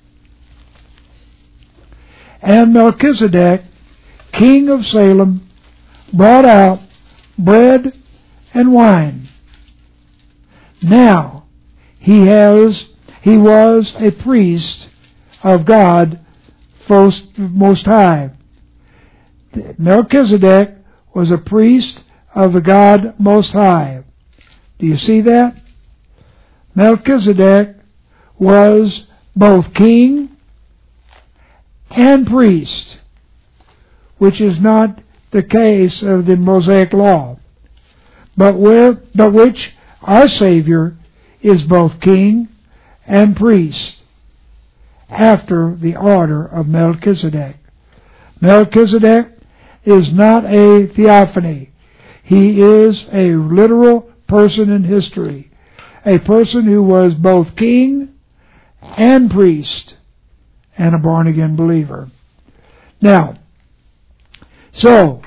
A: And Melchizedek, king of Salem, brought out bread and wine. Now, he was a priest of God Most High. Melchizedek was a priest of the God Most High. Do you see that? Melchizedek was both king and priest, which is not the case of the Mosaic Law, but which our Savior is both king and priest after the order of Melchizedek. Melchizedek is not a theophany. He is a literal person in history, a person who was both king and priest and a born-again believer. Now, so,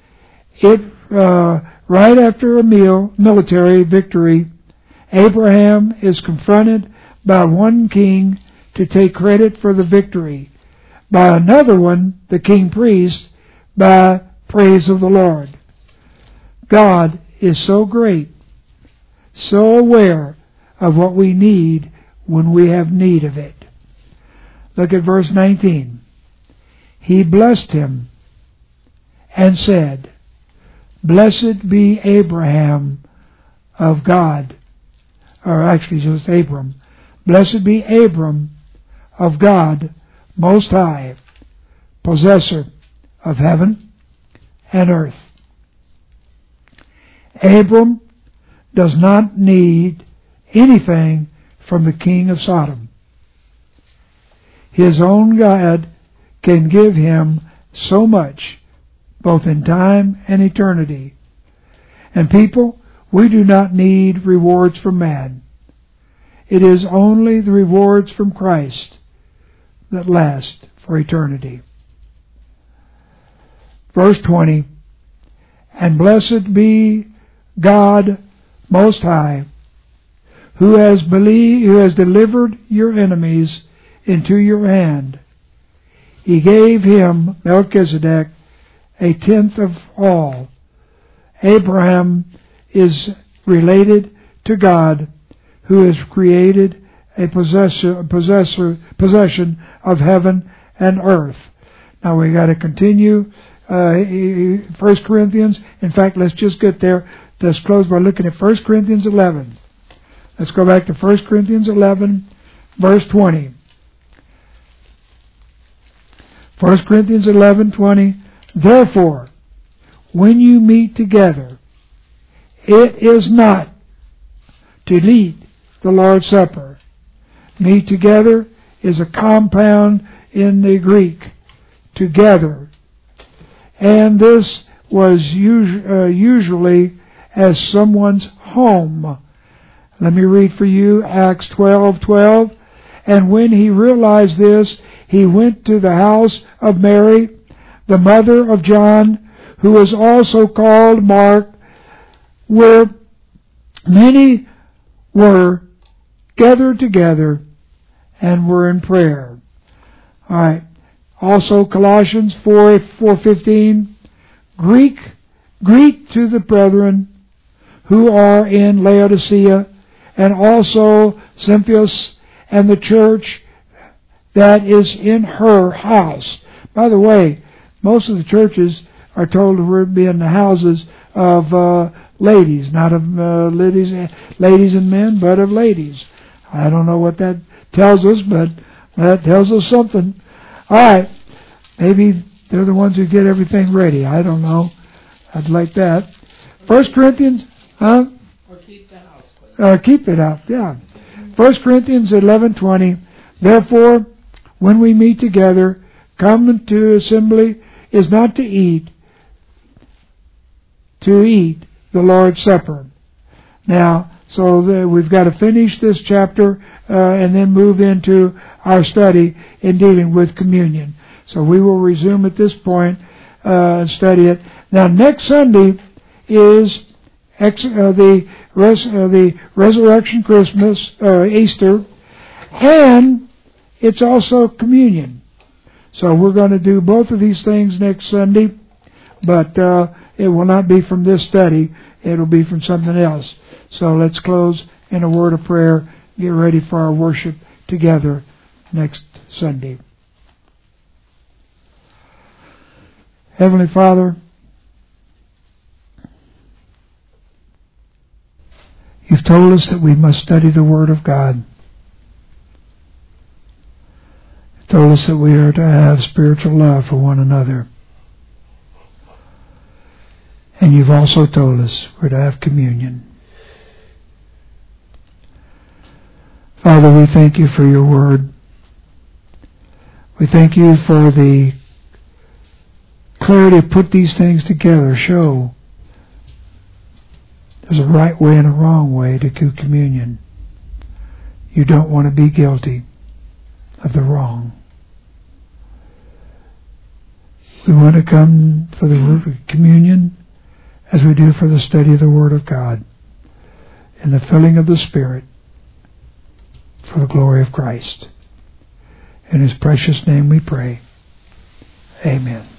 A: right after a military victory, Abraham is confronted by one king to take credit for the victory, by another one, the king-priest, by praise of the Lord. God is so great, so aware of what we need when we have need of it. Look at verse 19. He blessed him and said, Blessed be Abraham of God, or actually just Abram. Blessed be Abram of God Most High, possessor of heaven and earth. Abram does not need anything from the king of Sodom. His own God can give him so much, both in time and eternity. And people, we do not need rewards from man. It is only the rewards from Christ that last for eternity. Verse 20, And blessed be God Most High, who has delivered your enemies into your hand. He gave him, Melchizedek, a tenth of all. Abraham is related to God, who has created a possession of heaven and earth. Now we got to continue 1 Corinthians. In fact, let's just get there. Let's close by looking at 1 Corinthians 11. Let's go back to 1 Corinthians 11, verse 20. 1 Corinthians 11:20. Therefore, when you meet together, it is not to eat the Lord's Supper. Meet together is a compound in the Greek, together. And this was usually as someone's home. Let me read for you Acts 12:12. And when he realized this, he went to the house of Mary, the mother of John, who is also called Mark, where many were gathered together and were in prayer. All right. Also Colossians 4:15. Greet to the brethren who are in Laodicea, and also Symphius and the church that is in her house. By the way, most of the churches are told to be in the houses of ladies, not of ladies and men, but of ladies. I don't know what that tells us, but that tells us something. All right, maybe they're the ones who get everything ready. I don't know. I'd like that. 1 Corinthians, huh?
E: Or keep the house.
A: Keep it out, yeah. 1 Corinthians 11:20. Therefore, when we meet together, come to assembly is not to eat the Lord's Supper. Now, so we've got to finish this chapter and then move into our study in dealing with communion. So we will resume at this point and study it. Now, next Sunday is the Resurrection Christmas, Easter, and it's also communion. So we're going to do both of these things next Sunday, but it will not be from this study. It will be from something else. So let's close in a word of prayer, get ready for our worship together next Sunday. Heavenly Father, You've told us that we must study the Word of God. You've told us that we are to have spiritual love for one another. And You've also told us we're to have communion. Father, we thank You for Your Word. We thank You for the clarity to put these things together, show there's a right way and a wrong way to do communion. You don't want to be guilty of the wrong. We want to come for the communion as we do for the study of the Word of God, in the filling of the Spirit, for the glory of Christ. In His precious name we pray. Amen.